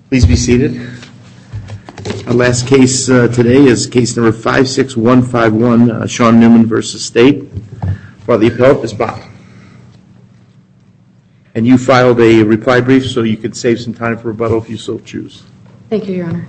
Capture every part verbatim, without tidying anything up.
Please be seated. Our last case uh, today is case number five six one five one, uh, Sean Newman versus State. For the appellate, Miz Bott. And you filed a reply brief, so you could save some time for rebuttal if you so choose. Thank you, Your Honor.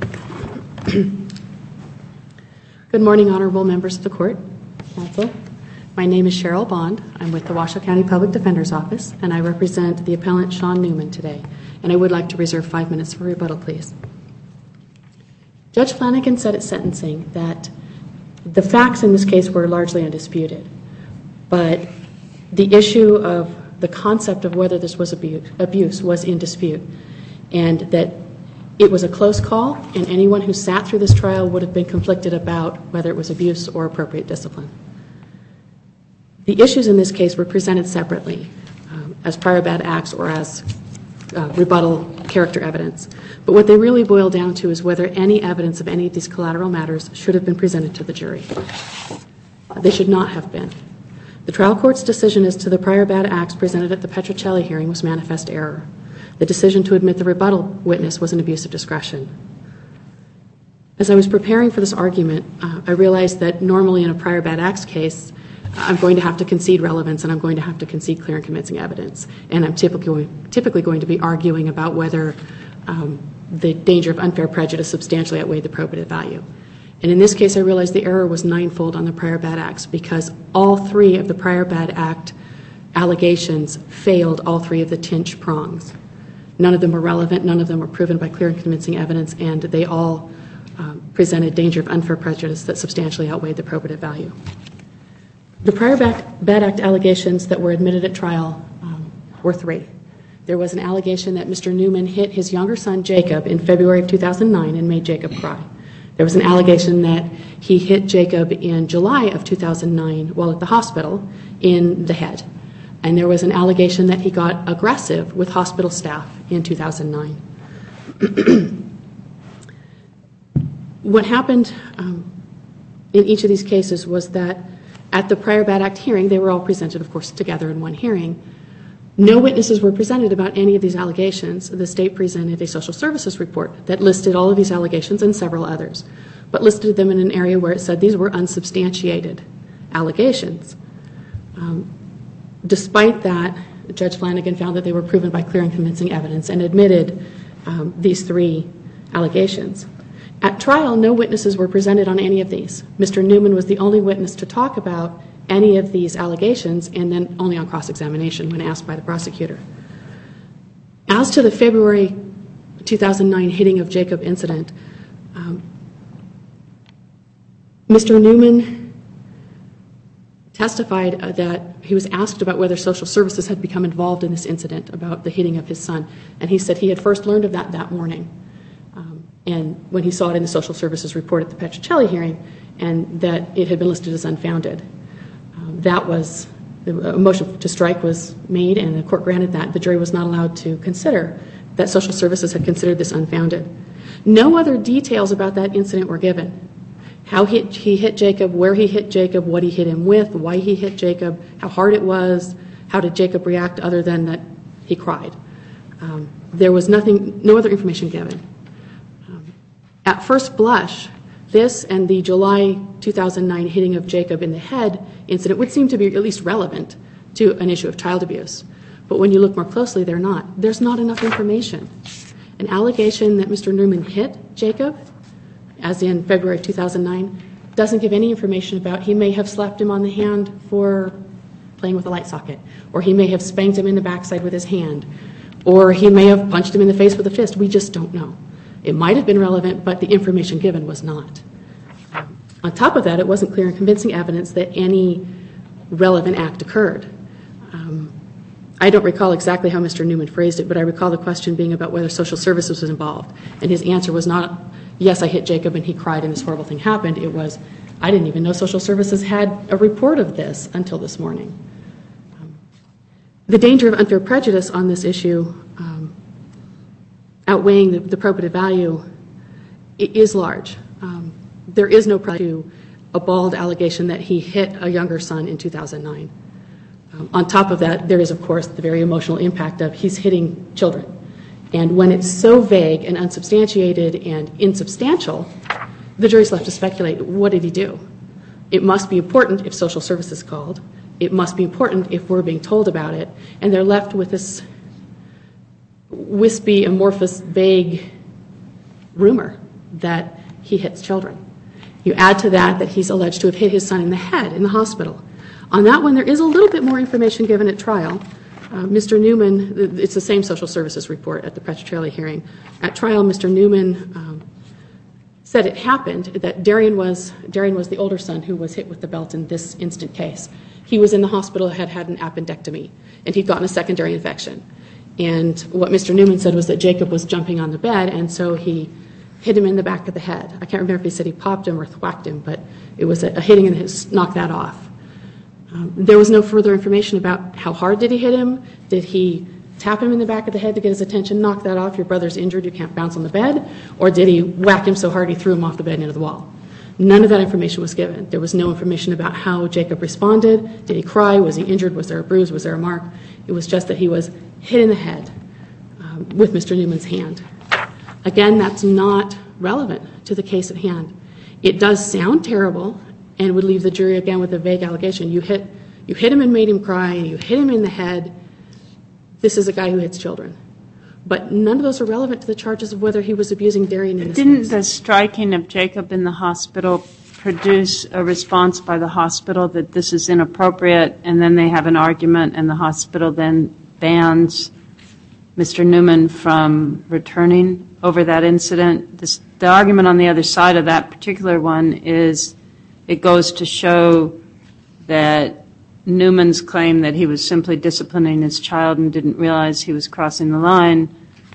Good morning, honorable members of the court, counsel. My name is Cheryl Bond. I'm with the Washoe County Public Defender's Office, and I represent the appellant Sean Newman today. And I would like to reserve five minutes for rebuttal, please. Judge Flanagan said at sentencing that the facts in this case were largely undisputed, but the issue of the concept of whether this was abuse was in dispute, and that it was a close call, and anyone who sat through this trial would have been conflicted about whether it was abuse or appropriate discipline. The issues in this case were presented separately um, as prior bad acts or as uh, rebuttal character evidence. But what they really boil down to is whether any evidence of any of these collateral matters should have been presented to the jury. They should not have been. The trial court's decision as to the prior bad acts presented at the Petrocelli hearing was manifest error. The decision to admit the rebuttal witness was an abuse of discretion. As I was preparing for this argument, uh, I realized that normally in a prior bad acts case, I'm going to have to concede relevance and I'm going to have to concede clear and convincing evidence. And I'm typically, typically going to be arguing about whether um, the danger of unfair prejudice substantially outweighed the probative value. And in this case, I realized the error was ninefold on the prior bad acts because all three of the prior bad act allegations failed all three of the Tinch prongs. None of them were relevant, none of them were proven by clear and convincing evidence, and they all um, presented danger of unfair prejudice that substantially outweighed the probative value. The prior bad act allegations that were admitted at trial um, were three. There was an allegation that Mister Newman hit his younger son, Jacob, in February of two thousand nine and made Jacob cry. There was an allegation that he hit Jacob in July of two thousand nine while at the hospital in the head. And there was an allegation that he got aggressive with hospital staff in two thousand nine. What happened um, in each of these cases was that at the prior bad act hearing, they were all presented, of course, together in one hearing. No witnesses were presented about any of these allegations. The state presented a social services report that listed all of these allegations and several others, but listed them in an area where it said these were unsubstantiated allegations. Um, despite that, Judge Flanagan found that they were proven by clear and convincing evidence and admitted um, these three allegations. At trial, no witnesses were presented on any of these. Mister Newman was the only witness to talk about any of these allegations, and then only on cross-examination when asked by the prosecutor. As to the February two thousand nine hitting of Jacob incident, um, Mister Newman testified uh, that he was asked about whether social services had become involved in this incident about the hitting of his son, and he said he had first learned of that that morning. Um, and when he saw it in the social services report at the Petrocelli hearing, and that it had been listed as unfounded. Um, that was, a motion to strike was made, and the court granted that. The jury was not allowed to consider that social services had considered this unfounded. No other details about that incident were given. How he, he hit Jacob, where he hit Jacob, what he hit him with, why he hit Jacob, how hard it was, how did Jacob react other than that he cried. Um, there was nothing, no other information given. Um, at first blush, this and the July two thousand nine hitting of Jacob in the head incident would seem to be at least relevant to an issue of child abuse. But when you look more closely, they're not. There's not enough information. An allegation that Mister Newman hit Jacob, as in February two thousand nine, doesn't give any information about he may have slapped him on the hand for playing with a light socket, or he may have spanked him in the backside with his hand, or he may have punched him in the face with a fist. We just don't know. It might have been relevant, but the information given was not. Um, on top of that, it wasn't clear and convincing evidence that any relevant act occurred. Um, I don't recall exactly how Mister Newman phrased it, but I recall the question being about whether social services was involved. And his answer was not, yes, I hit Jacob and he cried and this horrible thing happened. It was, I didn't even know social services had a report of this until this morning. Um, the danger of unfair prejudice on this issue, um, outweighing the, the probative value, is large. Um, there is no prejudice to a bald allegation that he hit a younger son in two thousand nine. Um, on top of that, there is, of course, the very emotional impact of he's hitting children. And when it's so vague and unsubstantiated and insubstantial, the jury's left to speculate, what did he do? It must be important if social services called. It must be important if we're being told about it. And they're left with this wispy, amorphous, vague rumor that he hits children. You add to that that he's alleged to have hit his son in the head in the hospital. On that one, there is a little bit more information given at trial. Uh, Mister Newman, it's the same social services report at the Petrocelli hearing. At trial, Mister Newman um, said it happened, that Darian was, Darian was the older son who was hit with the belt in this instant case. He was in the hospital, had had an appendectomy, and he'd gotten a secondary infection. And what Mister Newman said was that Jacob was jumping on the bed, and so he hit him in the back of the head. I can't remember if he said he popped him or thwacked him, but it was a, a hitting and it knocked that off. Um, there was no further information about how hard did he hit him. Did he tap him in the back of the head to get his attention, knock that off, your brother's injured, you can't bounce on the bed? Or did he whack him so hard he threw him off the bed and into the wall? None of that information was given. There was no information about how Jacob responded. Did he cry? Was he injured? Was there a bruise? Was there a mark? It was just that he was hit in the head um, with Mister Newman's hand. Again, that's not relevant to the case at hand. It does sound terrible and would leave the jury again with a vague allegation. You hit, you hit him and made him cry, you hit him in the head. This is a guy who hits children. But none of those are relevant to the charges of whether he was abusing Darian in this Didn't case. the striking of Jacob in the hospital produce a response by the hospital that this is inappropriate, and then they have an argument and the hospital then bans Mister Newman from returning over that incident? This, the argument on the other side of that particular one is it goes to show that Newman's claim that he was simply disciplining his child and didn't realize he was crossing the line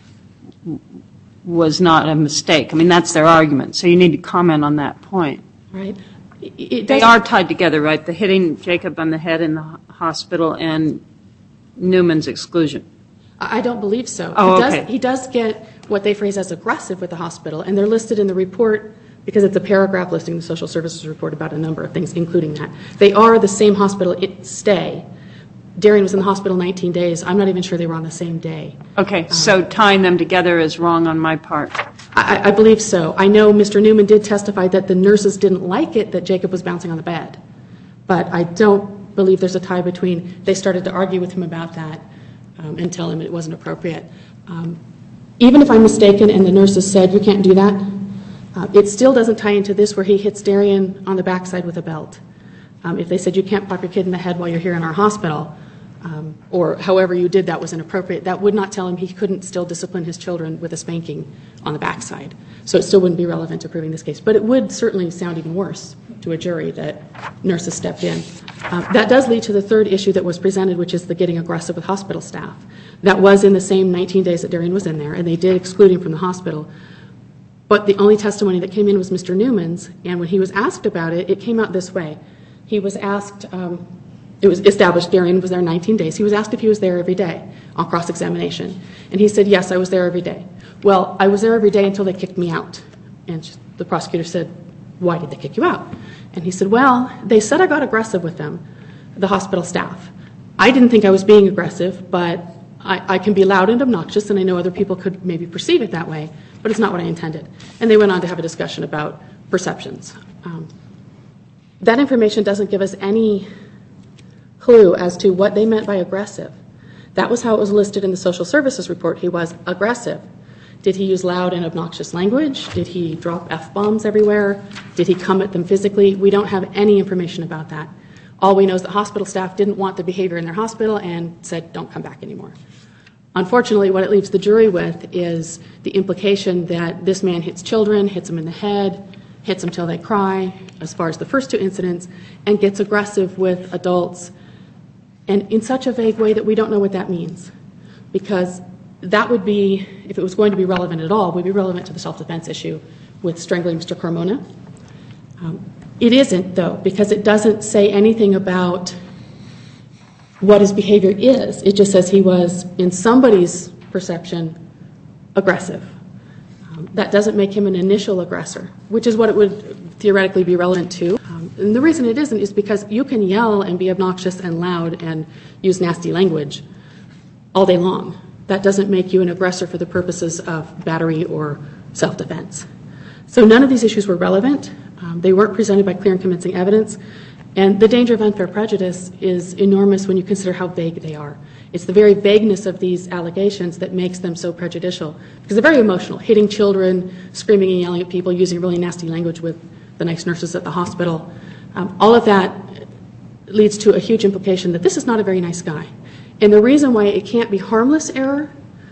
was not a mistake. I mean, that's their argument. So you need to comment on that point. Right. It, it they are tied together, right? The hitting Jacob on the head in the hospital and Newman's exclusion. I don't believe so. Oh, he, does, okay. he does get what they phrase as aggressive with the hospital, and they're listed in the report because it's a paragraph listing the social services report about a number of things, including that. They are the same hospital stay. Darian was in the hospital nineteen days. I'm not even sure they were on the same day. Okay, so tying them together is wrong on my part. I, I believe so. I know Mister Newman did testify that the nurses didn't like it that Jacob was bouncing on the bed, but I don't believe there's a tie between they started to argue with him about that um, and tell him it wasn't appropriate. Um, even if I'm mistaken and the nurses said you can't do that, uh, it still doesn't tie into this where he hits Darian on the backside with a belt. Um, if they said you can't pop your kid in the head while you're here in our hospital, um, or however you did that was inappropriate, that would not tell him he couldn't still discipline his children with a spanking on the backside. So it still wouldn't be relevant to proving this case. But it would certainly sound even worse to a jury that nurses stepped in. Uh, that does lead to the third issue that was presented, which is the getting aggressive with hospital staff. That was in the same nineteen days that Darian was in there, and they did exclude him from the hospital. But the only testimony that came in was Mister Newman's, and when he was asked about it, it came out this way. He was asked, um, it was established Darian was there nineteen days. He was asked if he was there every day on cross-examination. And he said, yes, I was there every day. Well, I was there every day until they kicked me out. And the prosecutor said, why did they kick you out? And he said, well, they said I got aggressive with them, the hospital staff. I didn't think I was being aggressive, but I, I can be loud and obnoxious, and I know other people could maybe perceive it that way, but it's not what I intended. And they went on to have a discussion about perceptions. Um, That information doesn't give us any clue as to what they meant by aggressive. That was how it was listed in the social services report. He was aggressive. Did he use loud and obnoxious language? Did he drop F-bombs everywhere? Did he come at them physically? We don't have any information about that. All we know is that hospital staff didn't want the behavior in their hospital and said, don't come back anymore. Unfortunately, what it leaves the jury with is the implication that this man hits children, hits them in the head, hits them till they cry, as far as the first two incidents, and gets aggressive with adults, and in such a vague way that we don't know what that means. Because that would be, if it was going to be relevant at all, would be relevant to the self-defense issue with strangling Mister Carmona. Um, it isn't, though, because it doesn't say anything about what his behavior is. It just says he was, in somebody's perception, aggressive. That doesn't make him an initial aggressor, which is what it would theoretically be relevant to. Um, and the reason it isn't is because you can yell and be obnoxious and loud and use nasty language all day long. that doesn't make you an aggressor for the purposes of battery or self-defense. So none of these issues were relevant. Um, they weren't presented by clear and convincing evidence. And the danger of unfair prejudice is enormous when you consider how vague they are. It's the very vagueness of these allegations that makes them so prejudicial, because they're very emotional, hitting children, screaming and yelling at people, using really nasty language with the nice nurses at the hospital. Um, all of that leads to a huge implication that this is not a very nice guy. And the reason why it can't be harmless error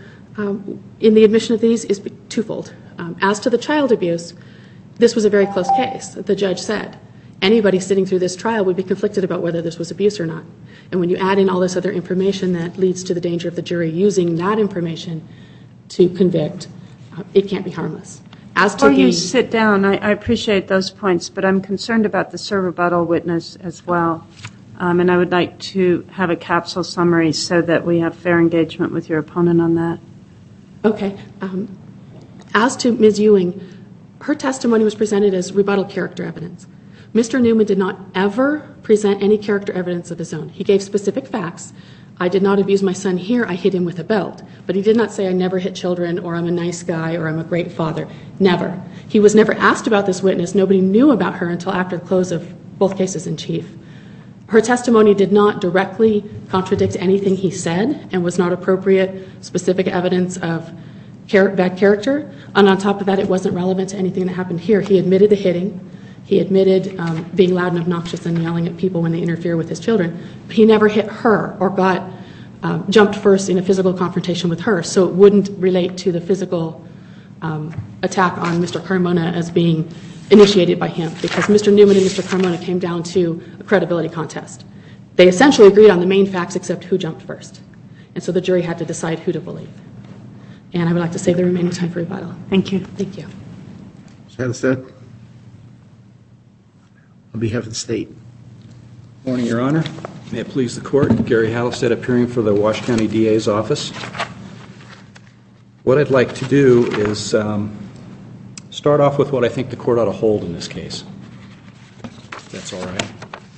um, in the admission of these is twofold. Um, as to the child abuse, this was a very close case. The judge said anybody sitting through this trial would be conflicted about whether this was abuse or not. And when you add in all this other information that leads to the danger of the jury using that information to convict, uh, it can't be harmless. As to Before the, you sit down, I, I appreciate those points, but I'm concerned about the Sir rebuttal witness as well. Um, and I would like to have a capsule summary so that we have fair engagement with your opponent on that. Okay. Um, as to Miz Ewing, her testimony was presented as rebuttal character evidence. Mister Newman did not ever present any character evidence of his own. He gave specific facts. I did not abuse my son here. I hit him with a belt. But he did not say I never hit children, or I'm a nice guy, or I'm a great father. Never. He was never asked about this witness. Nobody knew about her until after the close of both cases in chief. Her testimony did not directly contradict anything he said and was not appropriate, specific evidence of char- bad character. And on top of that, it wasn't relevant to anything that happened here. He admitted the hitting. He admitted um, being loud and obnoxious and yelling at people when they interfere with his children. But he never hit her or got um, jumped first in a physical confrontation with her. So it wouldn't relate to the physical um, attack on Mister Carmona as being initiated by him, because Mister Newman and Mister Carmona came down to a credibility contest. They essentially agreed on the main facts except who jumped first. And so the jury had to decide who to believe. And I would like to save the remaining time for rebuttal. Thank you. Thank you. Miz Halstead? On behalf of the state. Morning, Your Honor. May it please the Court. Gary Halstead, appearing for the Washoe County D A's office. What I'd like to do is um, start off with what I think the Court ought to hold in this case. If that's all right.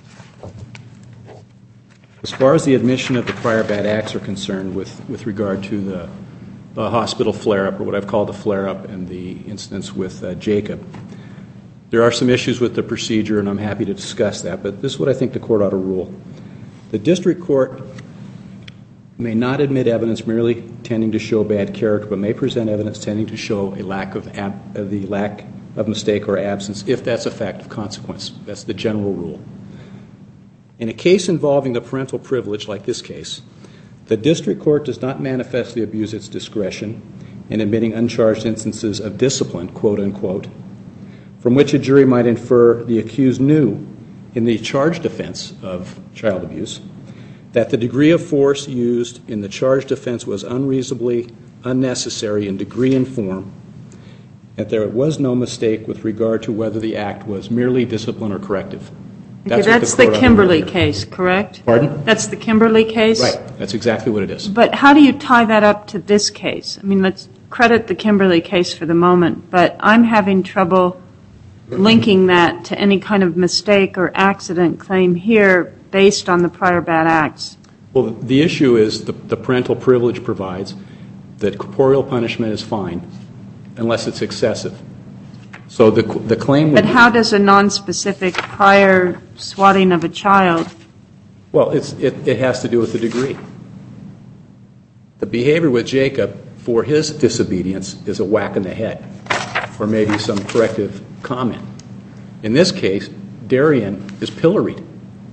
As far as the admission of the prior bad acts are concerned with, with regard to the, the hospital flare-up, or what I've called the flare-up, and the incidents with uh, Jacob, there are some issues with the procedure, and I'm happy to discuss that, but this is what I think the Court ought to rule. The District Court may not admit evidence merely tending to show bad character, but may present evidence tending to show a lack of ab- uh, the lack of mistake or absence, if that's a fact of consequence. That's the general rule. In a case involving the parental privilege, like this case, the District Court does not manifestly abuse its discretion in admitting uncharged instances of discipline, quote unquote, from which a jury might infer the accused knew, in the charged offense of child abuse, that the degree of force used in the charged offense was unreasonably unnecessary in degree and form, that there was no mistake with regard to whether the act was merely discipline or corrective. That's, okay, that's the, the Kimberly case, correct? Pardon? That's the Kimberly case? Right. That's exactly what it is. But how do you tie that up to this case? I mean, let's credit the Kimberly case for the moment, but I'm having trouble linking that to any kind of mistake or accident claim here based on the prior bad acts. Well, the issue is the, the parental privilege provides that corporeal punishment is fine unless it's excessive. So the, the claim would But how does a nonspecific prior swatting of a child? Well, it's, it, it has to do with the degree. The behavior with Jacob for his disobedience is a whack in the head, or maybe some corrective comment. In this case, Darian is pilloried.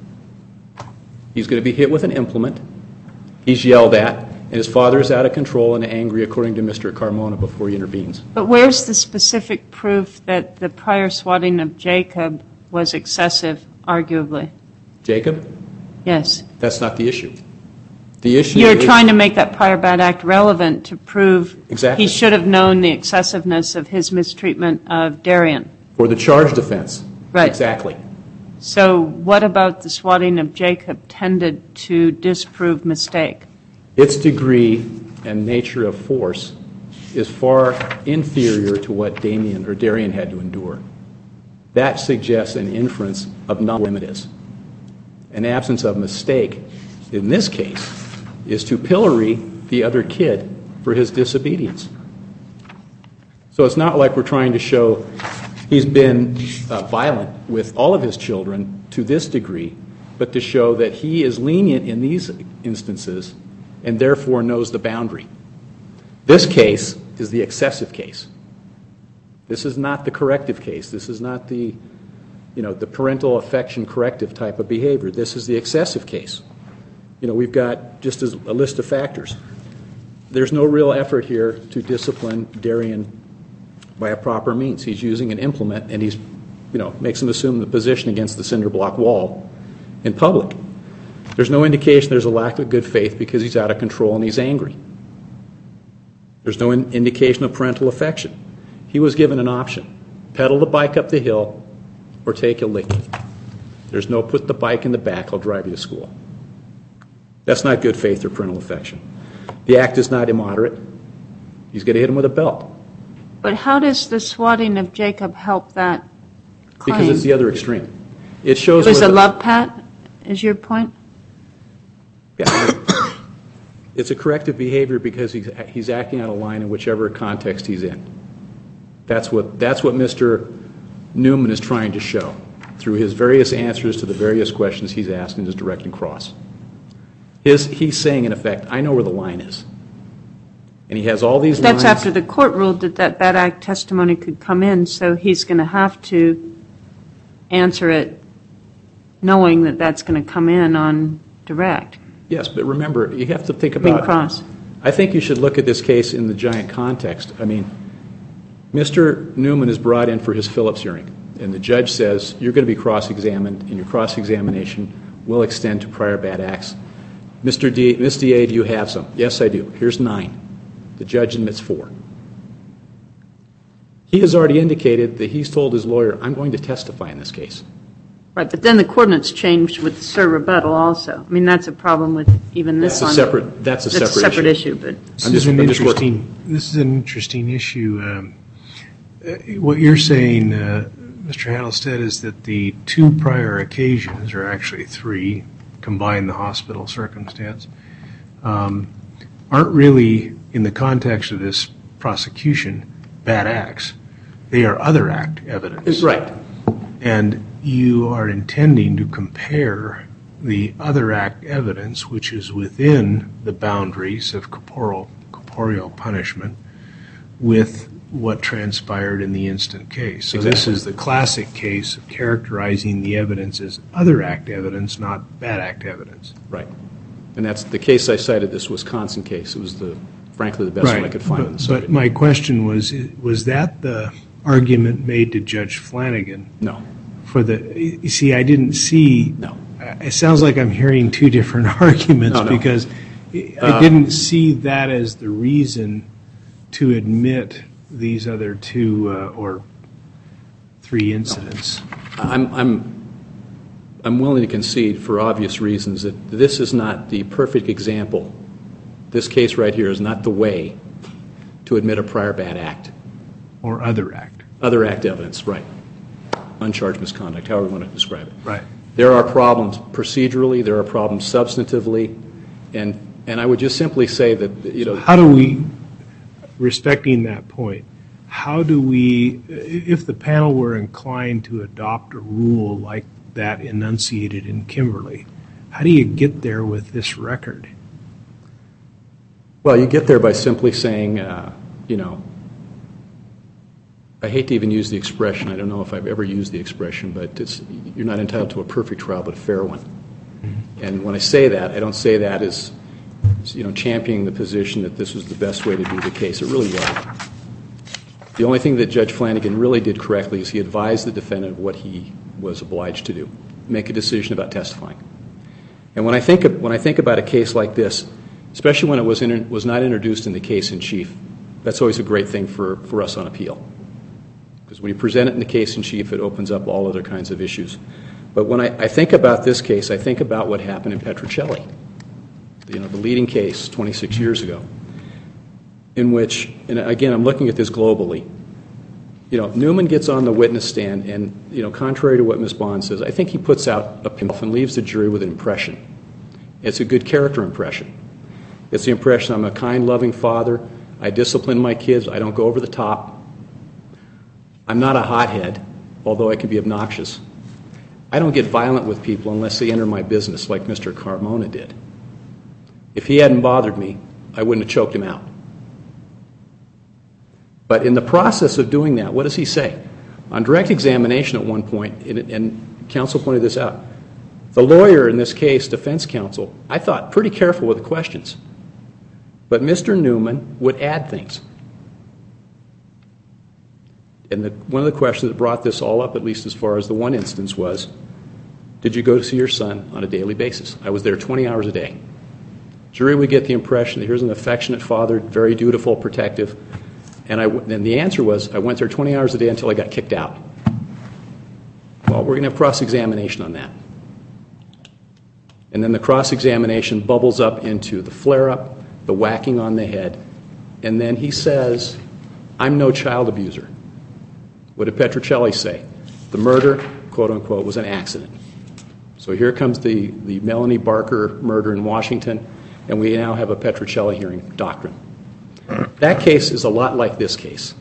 He's going to be hit with an implement. He's yelled at, and his father is out of control and angry, according to Mister Carmona, before he intervenes. But where's the specific proof that the prior swatting of Jacob was excessive, arguably? Jacob? Yes. That's not the issue. The issue You're is, trying to make that prior bad act relevant to prove Exactly. he should have known the excessiveness of his mistreatment of Darian. for the charged offense. Right. Exactly. So what about the swatting of Jacob tended to disprove mistake? Its degree and nature of force is far inferior to what Damien or Darian had to endure. That suggests an inference of non-limitus. An absence of mistake, in this case, is to pillory the other kid for his disobedience. So it's not like we're trying to show he's been uh, violent with all of his children to this degree, but to show that he is lenient in these instances and therefore knows the boundary. This case is the excessive case. This is not the corrective case. This is not the, you know, the parental affection corrective type of behavior. This is the excessive case. You know, we've got just a list of factors. There's no real effort here to discipline Darian by a proper means. He's using an implement, and he's, you know, makes him assume the position against the cinder block wall in public. There's no indication there's a lack of good faith because he's out of control and he's angry. There's no in- indication of parental affection. He was given an option: pedal the bike up the hill or take a licking. There's no put the bike in the back, I'll drive you to school. That's not good faith or parental affection. The act is not immoderate. He's going to hit him with a belt. But how does the swatting of Jacob help that claim? Because it's the other extreme. It shows It was where a the- love pat, is your point? Yeah. It's a corrective behavior because he's, he's acting out of line in whichever context he's in. That's what, that's what Mister Newman is trying to show through his various answers to the various questions he's asked in his direct and cross. His, he's saying, in effect, I know where the line is. And he has all these That's lines. after the court ruled that that bad act testimony could come in, so he's going to have to answer it knowing that that's going to come in on direct. Yes, but remember, you have to think I mean, about... cross. I think you should look at this case in the giant context. I mean, Mister Newman is brought in for his Phillips hearing, and the judge says, you're going to be cross-examined, and your cross-examination will extend to prior bad acts. Mister D, Miss D A, do you have some? Yes, I do. Here's nine. The judge admits four. He has already indicated that he's told his lawyer, I'm going to testify in this case. Right, but then the coordinates changed with Sir rebuttal also. I mean, that's a problem with even this That's a one. separate, that's a That's a separate separate issue. issue, but This I'm is just- an I'm just working. interesting. This is an interesting issue. Um, uh, what you're saying, uh, Mister Hattelstead, is that the two prior occasions, or actually three, combine the hospital circumstance, um, aren't really, in the context of this prosecution, bad acts. They are other act evidence. Right. And you are intending to compare the other act evidence, which is within the boundaries of corporal, corporeal punishment, with what transpired in the instant case. So this Exactly. is the classic case of characterizing the evidence as other act evidence, not bad act evidence. Right. And that's the case I cited, this Wisconsin case. It was the, frankly, the best one I could find in the but, circuit. but my question was, was that the argument made to Judge Flanagan No, for the, you see, I didn't see. no. It sounds like I'm hearing two different arguments No, no. because I Uh, didn't see that as the reason to admit these other two uh, or three incidents. I'm, I'm, I'm willing to concede for obvious reasons that this is not the perfect example. This case right here is not the way to admit a prior bad act. Or other act. Other act evidence, right. Uncharged misconduct, however you want to describe it. Right. There are problems procedurally, there are problems substantively, and, and I would just simply say that, you know, How do we, respecting that point, how do we, if the panel were inclined to adopt a rule like that enunciated in Kimberly, how do you get there with this record? well, you get there by simply saying, uh, you know, I hate to even use the expression, I don't know if I've ever used the expression, but it's, you're not entitled to a perfect trial, but a fair one. And when I say that, I don't say that as, you know, championing the position that this was the best way to do the case. It really wasn't. The only thing that Judge Flanagan really did correctly is he advised the defendant of what he was obliged to do, make a decision about testifying. And when I think of, when I think about a case like this, especially when it was, in, was not introduced in the case in chief, that's always a great thing for, for us on appeal. Because when you present it in the case in chief, it opens up all other kinds of issues. But when I, I think about this case, I think about what happened in Petrocelli, you know, the leading case twenty-six years ago, in which, and again, I'm looking at this globally, you know, Newman gets on the witness stand and, you know, contrary to what Miz Bond says, I think he puts out a pimp and leaves the jury with an impression. It's a good character impression. It's the impression I'm a kind, loving father. I discipline my kids. I don't go over the top. I'm not a hothead, although I can be obnoxious. I don't get violent with people unless they enter my business like Mister Carmona did. If he hadn't bothered me, I wouldn't have choked him out. But in the process of doing that, what does he say? On direct examination at one point, and counsel pointed this out, the lawyer in this case, defense counsel, I thought pretty careful with the questions. But Mister Newman would add things. And the, one of the questions that brought this all up, at least as far as the one instance, was, did you go to see your son on a daily basis? I was there twenty hours a day. Jury would get the impression that here's an affectionate father, very dutiful, protective. And, I, and the answer was, I went there twenty hours a day until I got kicked out. Well, we're going to have cross-examination on that. And then the cross-examination bubbles up into the flare-up, the whacking on the head, and then he says, I'm no child abuser. What did Petrocelli say? The murder, quote-unquote, was an accident. So here comes the, the Melanie Barker murder in Washington, and we now have a Petrocelli hearing doctrine. That case is a lot like this case.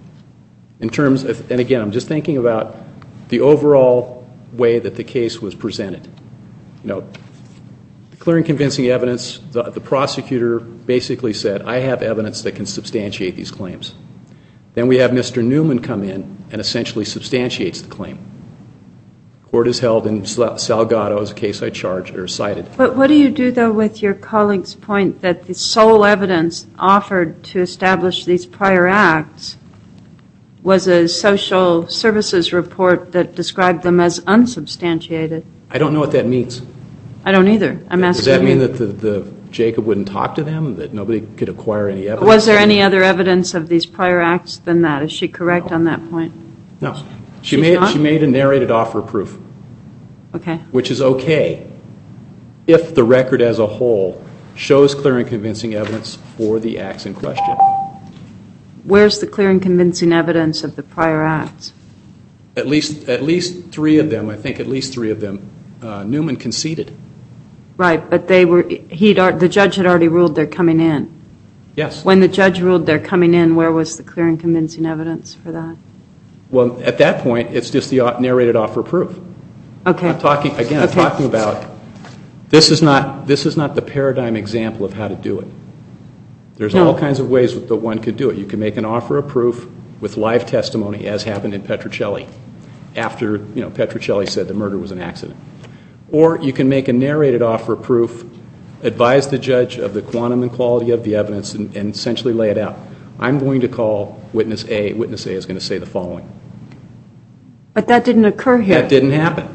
In terms of, and again, I'm just thinking about the overall way that the case was presented. You know, the clear and convincing evidence, the, the prosecutor basically said, I have evidence that can substantiate these claims. Then we have Mister Newman come in and essentially substantiates the claim. Court is held in Salgado as a case I charged or cited. But what do you do, though, with your colleague's point that the sole evidence offered to establish these prior acts was a social services report that described them as unsubstantiated? I don't know what that means. I don't either. I'm asking Does that mean you. that the, the Jacob wouldn't talk to them, that nobody could acquire any evidence? Was there any other evidence of these prior acts than that? Is she correct No. on that point? No. She She's made, not? she made a narrated offer of proof, Okay. which is okay if the record as a whole shows clear and convincing evidence for the acts in question. Where's the clear and convincing evidence of the prior acts? At least, at least three of them, I think at least three of them, uh, Newman conceded. Right, but they were, he'd, al- the judge had already ruled they're coming in. Yes. When the judge ruled they're coming in, where was the clear and convincing evidence for that? Well, at that point, it's just the uh, narrated offer of proof. Okay. I'm talking, again, I'm Okay. talking about, this is not, this is not the paradigm example of how to do it. There's No. all kinds of ways that one could do it. You can make an offer of proof with live testimony, as happened in Petrocelli, after, you know, Petrocelli said the murder was an accident. Or you can make a narrated offer of proof, advise the judge of the quantum and quality of the evidence, and, and essentially lay it out. I'm going to call witness A. Witness A is going to say the following. But that didn't occur here. That didn't happen.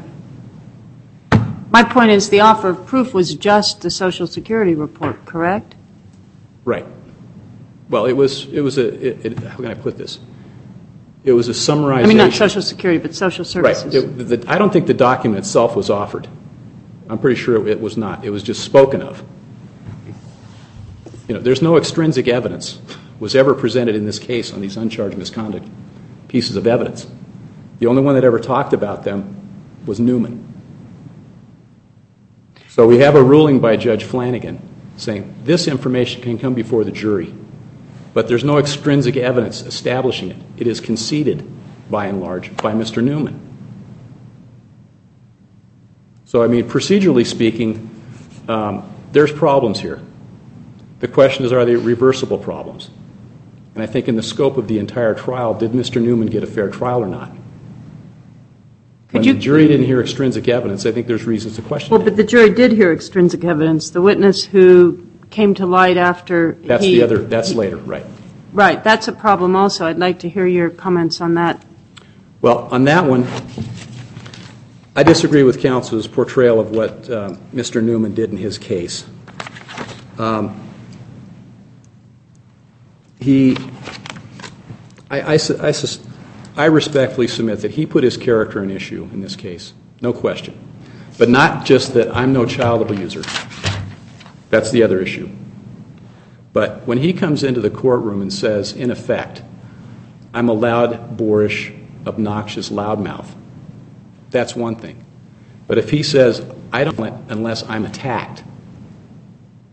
My point is the offer of proof was just the Social Security report, correct? Right. Well, it was, it was a, it, it, how can I put this? It was a summarization. I mean, not Social Security, but social Right. services. It, the, I don't think the document itself was offered. I'm pretty sure it was not. It was just spoken of. You know, there's no extrinsic evidence was ever presented in this case on these uncharged misconduct pieces of evidence. The only one that ever talked about them was Newman. So we have a ruling by Judge Flanagan saying this information can come before the jury, but there's no extrinsic evidence establishing it. It is conceded, by and large, by Mister Newman. So, I mean, procedurally speaking, um, there's problems here. The question is, are they reversible problems? And I think in the scope of the entire trial, did Mister Newman get a fair trial or not? Could When you- the jury didn't hear extrinsic evidence, I think there's reasons to question Well, that. but the jury did hear extrinsic evidence. The witness who came to light after That's he... the other, that's later, right. Right, that's a problem also. I'd like to hear your comments on that. Well, on that one, I disagree with counsel's portrayal of what um, Mister Newman did in his case. Um, he, I, I, su- I, sus- I respectfully submit that he put his character in issue in this case, no question. But not just that I'm no child abuser. That's the other issue. But when he comes into the courtroom and says, in effect, I'm a loud, boorish, obnoxious loudmouth, that's one thing. But if he says, I don't let unless I'm attacked,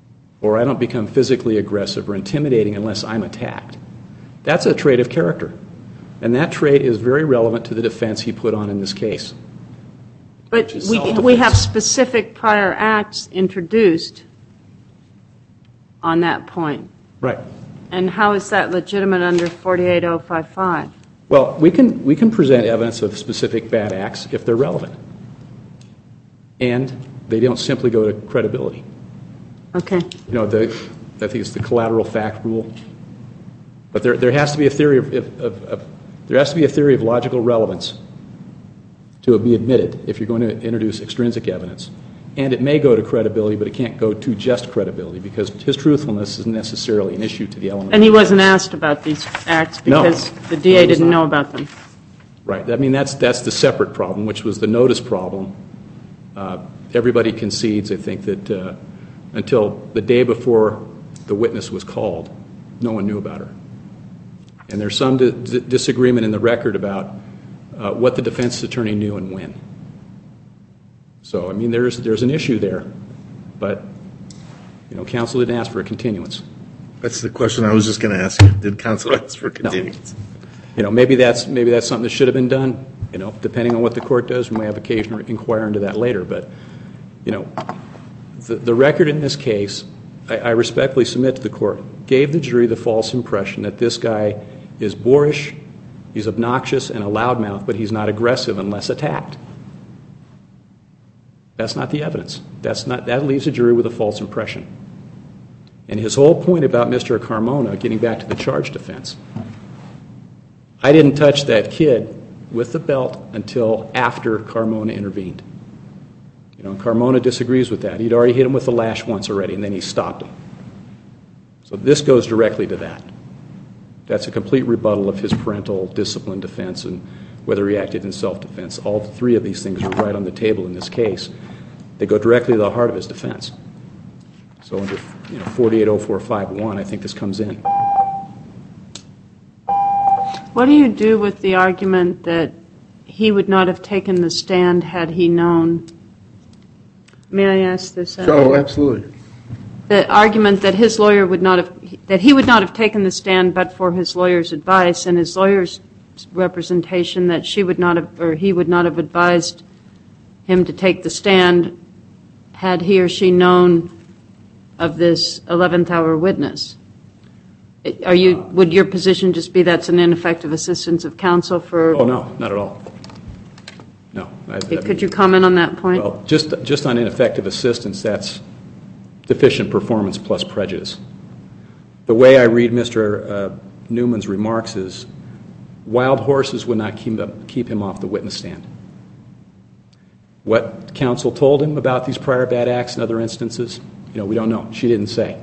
or I don't become physically aggressive or intimidating unless I'm attacked. That's a trait of character. And that trait is very relevant to the defense he put on in this case. But we, we have specific prior acts introduced on that point. Right. And how is that legitimate under forty-eight oh fifty-five? Well, we can, we can present evidence of specific bad acts if they're relevant. And they don't simply go to credibility. Okay. You know, the, I think it's the collateral fact rule. But there, there has to be a theory of, of, of, of there has to be a theory of logical relevance to be admitted if you're going to introduce extrinsic evidence. And it may go to credibility, but it can't go to just credibility because his truthfulness isn't necessarily an issue to the element. And he wasn't asked about these acts because no. the D A no, he was didn't not. know about them. Right. I mean, that's, that's the separate problem, which was the notice problem. Uh, everybody concedes, I think, that uh, until the day before the witness was called, no one knew about her. And there's some di- di- disagreement in the record about uh, what the defense attorney knew and when. So, I mean, there's there's an issue there, but, you know, counsel didn't ask for a continuance. That's the question I was just going to ask you. Did counsel ask for continuance? No. You know, maybe that's maybe that's something that should have been done. You know, depending on what the court does, we may have occasion to inquire into that later. But, you know, the, the record in this case, I, I respectfully submit to the court, gave the jury the false impression that this guy is boorish, he's obnoxious and a loudmouth, but he's not aggressive unless attacked. That's not the evidence. That's not, that leaves the jury with a false impression. And his whole point about Mister Carmona, getting back to the charge defense, I didn't touch that kid with the belt until after Carmona intervened. You know, Carmona disagrees with that. He'd already hit him with the lash once already, and then he stopped him. So this goes directly to that. That's a complete rebuttal of his parental discipline defense and whether he acted in self-defense. All three of these things are right on the table in this case. They go directly to the heart of his defense. So under you know, forty-eight oh four fifty-one, I think this comes in. What do you do with the argument that he would not have taken the stand had he known? May I ask this? Uh, Oh, absolutely. The argument that his lawyer would not have, that he would not have taken the stand but for his lawyer's advice, and his lawyer's representation that she would not have, or he would not have advised him to take the stand had he or she known of this eleventh hour witness. Are you, would your position just be that's an ineffective assistance of counsel for? Oh, no, not at all. No. I, I Could mean, you comment on that point? Well, just, just on ineffective assistance, that's deficient performance plus prejudice. The way I read Mister Uh, Newman's remarks is wild horses would not keep, up, keep him off the witness stand. What counsel told him about these prior bad acts and other instances, you know, we don't know. She didn't say.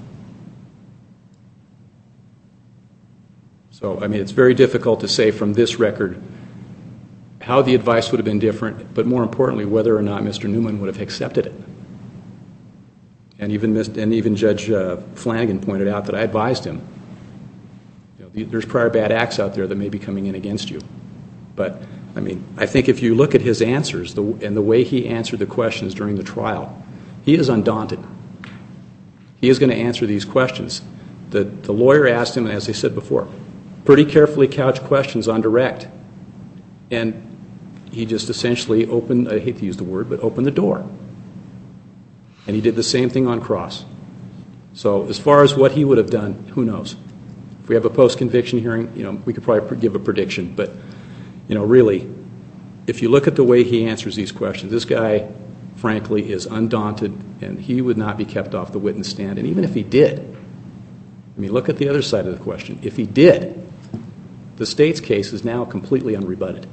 So, I mean, it's very difficult to say from this record how the advice would have been different, but more importantly, whether or not Mister Newman would have accepted it. And even, and even Judge uh, Flanagan pointed out that I advised him, you know, the, there's prior bad acts out there that may be coming in against you. But, I mean, I think if you look at his answers the, and the way he answered the questions during the trial, he is undaunted. He is going to answer these questions. The, the lawyer asked him, as I said before, pretty carefully couched questions on direct. And he just essentially opened, I hate to use the word, but opened the door. And he did the same thing on cross. So as far as what he would have done, who knows? If we have a post-conviction hearing, you know, we could probably give a prediction. But, you know, really, if you look at the way he answers these questions, this guy, frankly, is undaunted, and he would not be kept off the witness stand. And even if he did, I mean, look at the other side of the question. If he did, the state's case is now completely unrebutted.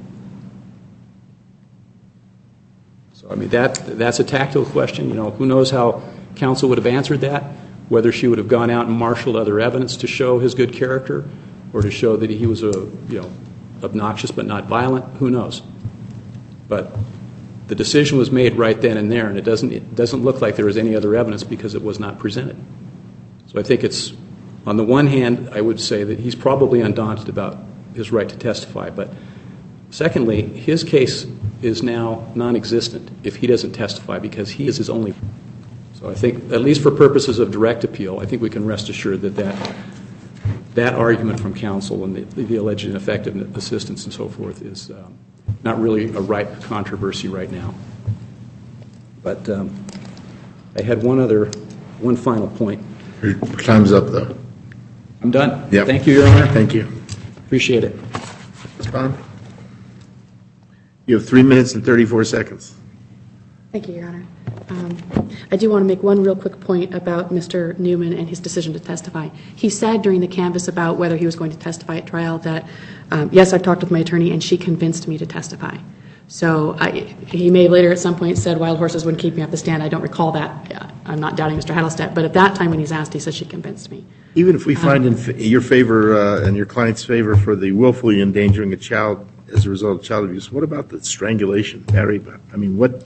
So, I mean, that that's a tactical question. You know, who knows how counsel would have answered that, whether she would have gone out and marshaled other evidence to show his good character or to show that he was, a you know, obnoxious but not violent. Who knows? But the decision was made right then and there, and it doesn't, it doesn't look like there was any other evidence because it was not presented. So I think it's, on the one hand, I would say that he's probably undaunted about his right to testify. But secondly, his case is now non-existent if he doesn't testify because he is his only. So So I think, at least for purposes of direct appeal, I think we can rest assured that that, that argument from counsel and the, the alleged ineffective assistance and so forth is um, not really a ripe controversy right now. But um, I had one other, one final point. Your time's up, though. I'm done. Yep. Thank you, Your Honor. Thank you. Appreciate it. Miz Bond? You have three minutes and thirty-four seconds. Thank you, Your Honor. Um, I do want to make one real quick point about Mister Newman and his decision to testify. He said during the canvass about whether he was going to testify at trial that, um, yes, I've talked with my attorney and she convinced me to testify. So I, he may have later at some point said wild horses wouldn't keep me off the stand. I don't recall that. I'm not doubting Mister Hattelstedt, but at that time when he's asked, he said she convinced me. Even if we find in fa- your favor uh, and your client's favor for the willfully endangering a child as a result of child abuse, what about the strangulation, Barry? I mean, what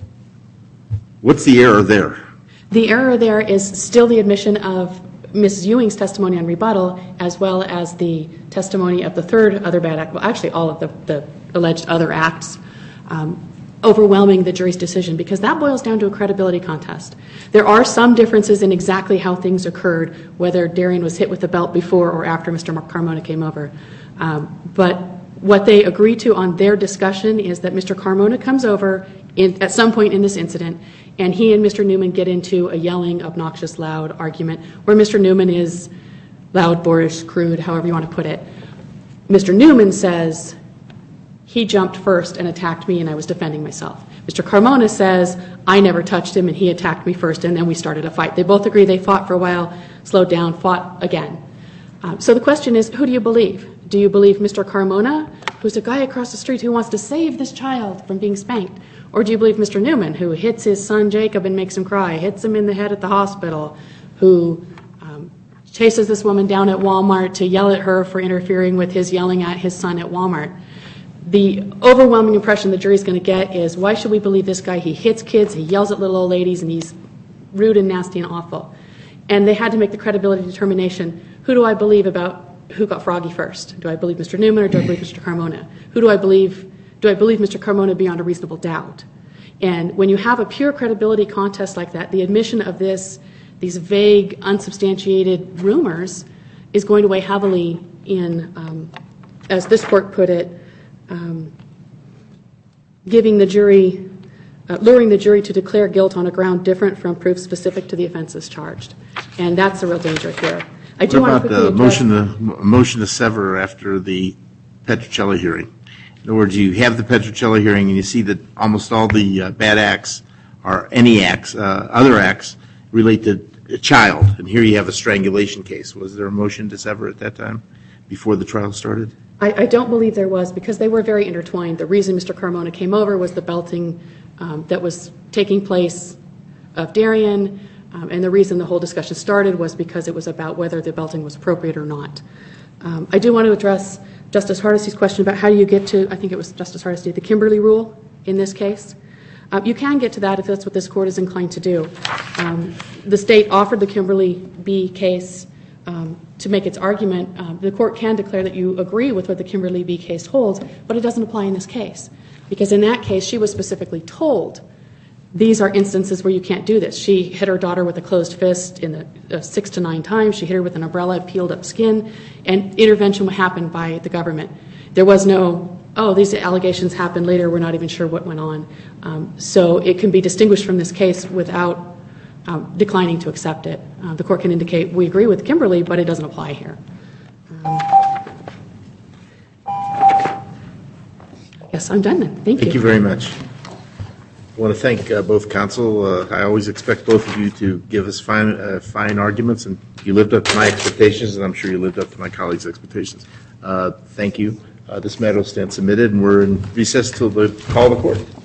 what's the error there? The error there is still the admission of Missus Ewing's testimony on rebuttal, as well as the testimony of the third other bad act, well, actually all of the, the alleged other acts, um, overwhelming the jury's decision, because that boils down to a credibility contest. There are some differences in exactly how things occurred, whether Darian was hit with the belt before or after Mister Carmona came over. Um, but what they agree to on their discussion is that Mister Carmona comes over in, at some point in this incident, and he and Mister Newman get into a yelling, obnoxious, loud argument where Mister Newman is loud, boorish, crude, however you want to put it. Mister Newman says, he jumped first and attacked me and I was defending myself. Mister Carmona says, I never touched him and he attacked me first, and then we started a fight. They both agree they fought for a while, slowed down, fought again. Um, so the question is, who do you believe? Do you believe Mister Carmona, who's a guy across the street who wants to save this child from being spanked? Or do you believe Mister Newman, who hits his son Jacob and makes him cry, hits him in the head at the hospital, who um, chases this woman down at Walmart to yell at her for interfering with his yelling at his son at Walmart? The overwhelming impression the jury's going to get is, why should we believe this guy? He hits kids, he yells at little old ladies, and he's rude and nasty and awful. And they had to make the credibility determination, who do I believe about who got froggy first? Do I believe Mister Newman or do I believe Mister Carmona? Who do I believe? Do I believe Mister Carmona beyond a reasonable doubt? And when you have a pure credibility contest like that, the admission of this, these vague, unsubstantiated rumors is going to weigh heavily in, um, as this court put it, um, giving the jury, uh, luring the jury to declare guilt on a ground different from proof specific to the offenses charged. And that's a real danger here. I do What want to about the quickly address- motion to, motion to sever after the Petrocelli hearing? In other words, you have the Petrocelli hearing and you see that almost all the uh, bad acts or any acts, uh, other acts, relate to a child. And here you have a strangulation case. Was there a motion to sever at that time before the trial started? I, I don't believe there was, because they were very intertwined. The reason Mister Carmona came over was the belting um, that was taking place of Darian, um, and the reason the whole discussion started was because it was about whether the belting was appropriate or not. Um, I do want to address Justice Hardesty's question about how do you get to, I think it was Justice Hardesty, the Kimberly rule in this case. Um, you can get to that if that's what this court is inclined to do. Um, the state offered the Kimberly B case um, to make its argument. Um, the court can declare that you agree with what the Kimberly B case holds, but it doesn't apply in this case. Because in that case, she was specifically told, these are instances where you can't do this. She hit her daughter with a closed fist in the uh, six to nine times. She hit her with an umbrella, peeled up skin, and intervention happened by the government. There was no, oh, these allegations happened later, we're not even sure what went on. Um, so it can be distinguished from this case without um, declining to accept it. Uh, the court can indicate, we agree with Kimberly, but it doesn't apply here. Um, yes, I'm done then. Thank you. Thank you very much. I want to thank uh, both counsel. Uh, I always expect both of you to give us fine, uh, fine arguments, and you lived up to my expectations, and I'm sure you lived up to my colleagues' expectations. Uh, thank you. Uh, this matter will stand submitted, and we're in recess till the call of the court.